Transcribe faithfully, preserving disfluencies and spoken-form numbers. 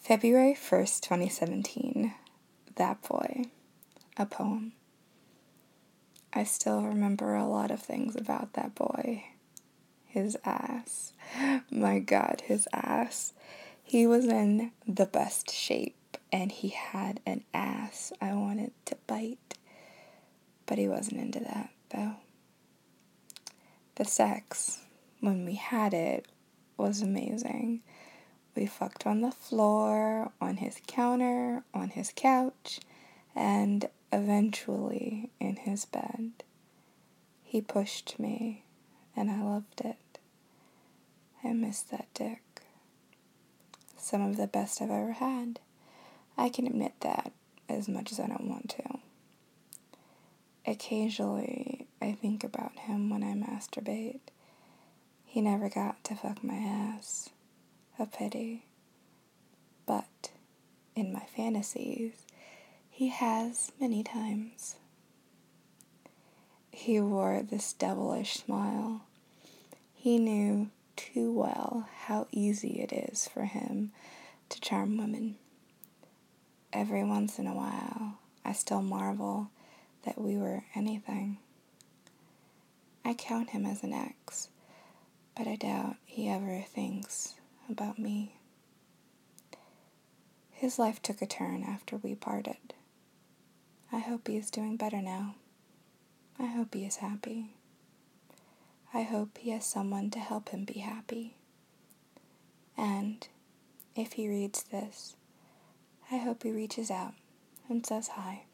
February first, twenty seventeen. That Boy. A poem. I still remember a lot of things about that boy. His ass. My God, his ass. He was in the best shape, and he had an ass I wanted to bite. But he wasn't into that, though. The sex, when we had it, was amazing. We fucked on the floor, on his counter, on his couch, and eventually in his bed. He pushed me, and I loved it. I miss that dick. Some of the best I've ever had. I can admit that as much as I don't want to. Occasionally, I think about him when I masturbate. He never got to fuck my ass. A pity. But in my fantasies, he has many times. He wore this devilish smile. He knew too well how easy it is for him to charm women. Every once in a while, I still marvel that we were anything. I count him as an ex, but I doubt he ever thinks about me. His life took a turn after we parted. I hope he is doing better now. I hope he is happy. I hope he has someone to help him be happy. And if he reads this, I hope he reaches out and says hi.